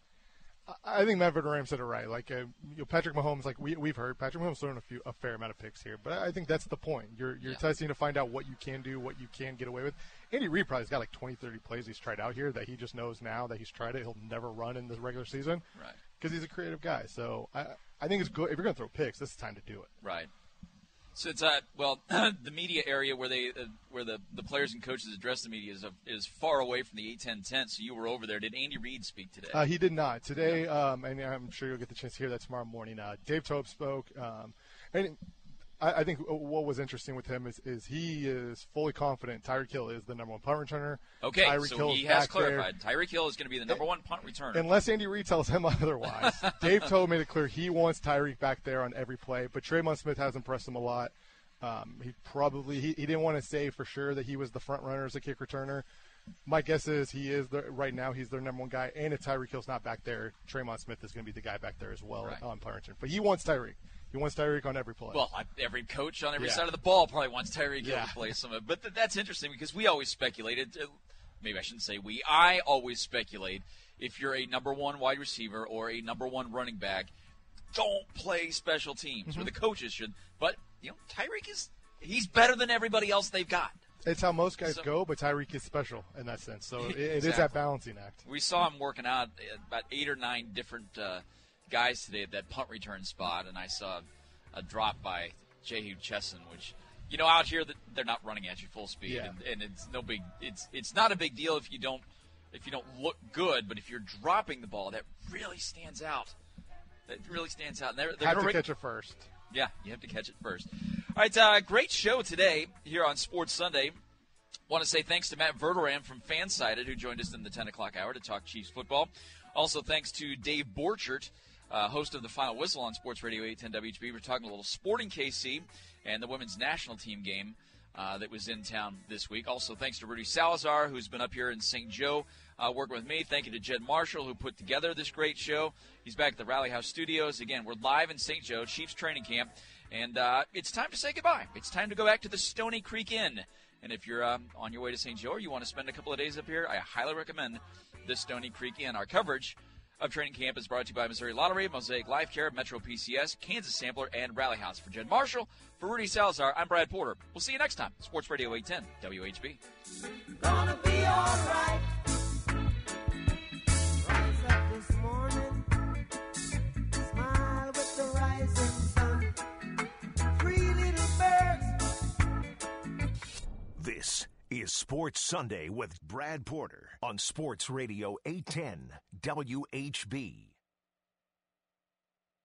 I think Matt Verderame said it right. Like uh, you know, Patrick Mahomes, like we we've heard, Patrick Mahomes throwing a few a fair amount of picks here, but I think that's the point. You're you're yeah. testing to find out what you can do, what you can get away with. Andy Reid probably's got like twenty, thirty plays he's tried out here that he just knows now that he's tried it. He'll never run in the regular season, right? Because he's a creative guy. So I I think it's good if you're going to throw picks. This is the time to do it, right? So it's uh well the media area where they uh, where the, the players and coaches address the media is uh, is far away from the A ten tent. So you were over there. Did Andy Reid speak today? Uh, he did not today, um, and I'm sure you'll get the chance to hear that tomorrow morning. Uh, Dave Toub spoke, um, and I, I think what was interesting with him is, is he is fully confident Tyreek Hill is the number one punt returner. Okay, Tyreek so Hill's he has back clarified Tyreek Hill is going to be the number one punt returner. Unless Andy Reid tells him otherwise. Dave Toub made it clear he wants Tyreek back there on every play, but Traymon Smith has impressed him a lot. Um, he probably he, he didn't want to say for sure that he was the front runner as a kick returner. My guess is he is the, right now. He's their number one guy, and if Tyreek Hill's not back there, Traymon Smith is going to be the guy back there as well right. on punt return. But he wants Tyreek. He wants Tyreek on every play. Well, every coach on every yeah. side of the ball probably wants Tyreek Hill yeah. to play some of it. But th- that's interesting because we always speculated. Maybe I shouldn't say we. I always speculate if you're a number one wide receiver or a number one running back, don't play special teams, mm-hmm. or the coaches should. But you know, Tyreek is he's better than everybody else they've got. It's how most guys so, go, but Tyreek is special in that sense. So it, exactly. it is that balancing act. We saw him working out about eight or nine different uh, guys today at that punt return spot, and I saw a drop by Jehu Chesson, which, you know, out here they're not running at you full speed, yeah. and, and it's no big. It's it's not a big deal if you don't if you don't look good, but if you're dropping the ball, that really stands out. That really stands out. And they're, they're have to re- catch it first. Yeah, you have to catch it first. All right, uh, great show today here on Sports Sunday. Want to say thanks to Matt Verderam from Fansided, who joined us in the ten o'clock hour to talk Chiefs football. Also, thanks to Dave Borchert, uh, host of the Final Whistle on Sports Radio eight ten W H B. We're talking a little Sporting K C and the women's national team game uh, that was in town this week. Also, thanks to Rudy Salazar, who's been up here in Saint Joe uh, working with me. Thank you to Jed Marshall, who put together this great show. He's back at the Rally House Studios. Again, we're live in Saint Joe, Chiefs training camp, and uh, it's time to say goodbye. It's time to go back to the Stony Creek Inn. And if you're um, on your way to Saint Joe or you want to spend a couple of days up here, I highly recommend the Stony Creek Inn. Our coverage of training camp is brought to you by Missouri Lottery, Mosaic Life Care, Metro P C S, Kansas Sampler, and Rally House. For Jed Marshall, for Rudy Salazar, I'm Brad Porter. We'll see you next time. Sports Radio eight ten W H B. Gonna be all right. Rise up this morning, smile with the rising sun. Three little birds. This is Sports Sunday with Brad Porter on Sports Radio eight ten W H B.